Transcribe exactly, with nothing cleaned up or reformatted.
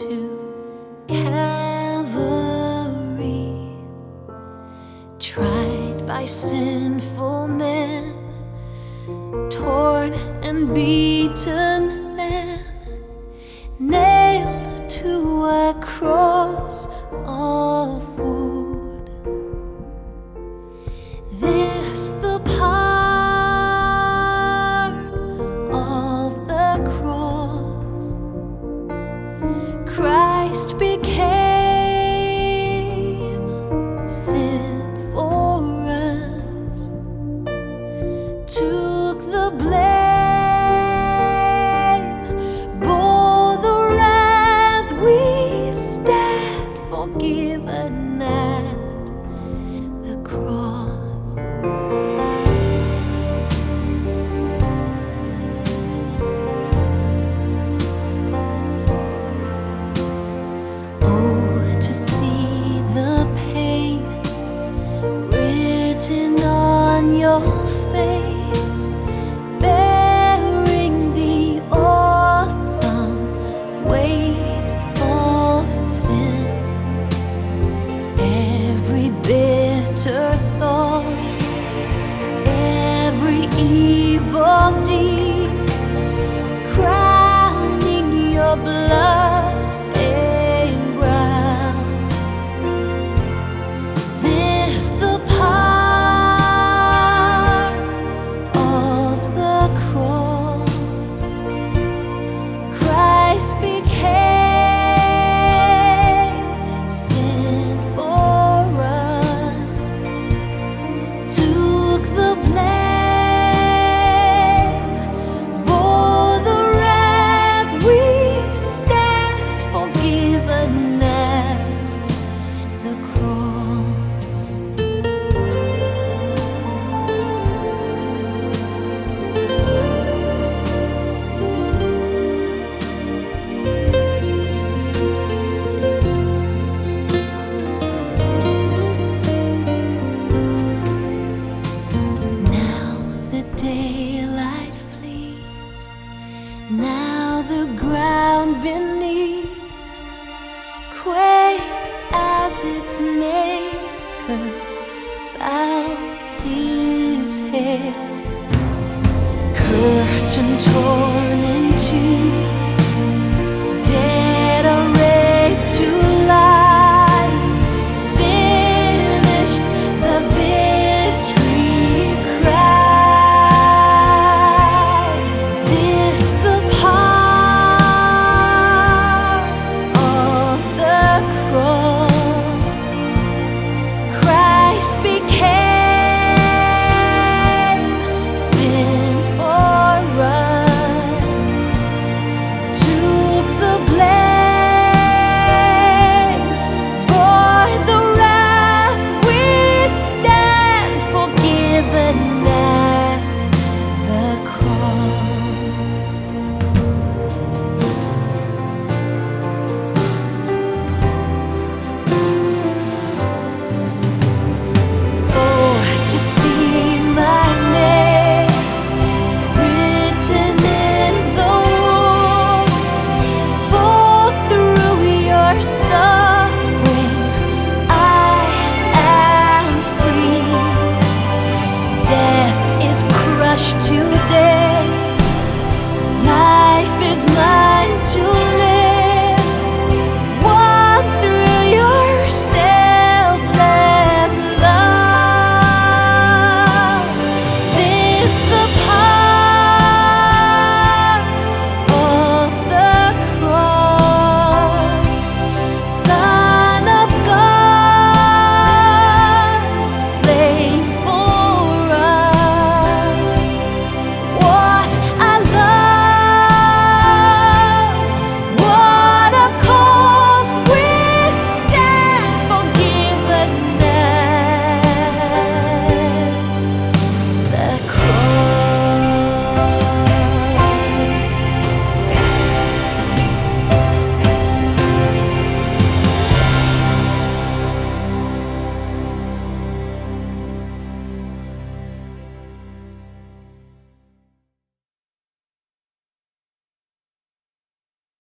to Calvary, tried by sinful men, torn and beaten, then nailed to a cross of wood. This the power of the cross. Christ became sin for us, took the blame, bore the wrath. We stand forgiven at the cross. On your face, bearing the awesome weight of sin, every bitter thought, every evil deed, crowning your blood-stained brow. This the power daylight flees, now the ground beneath quakes as its maker bows his head. Curtain torn in two,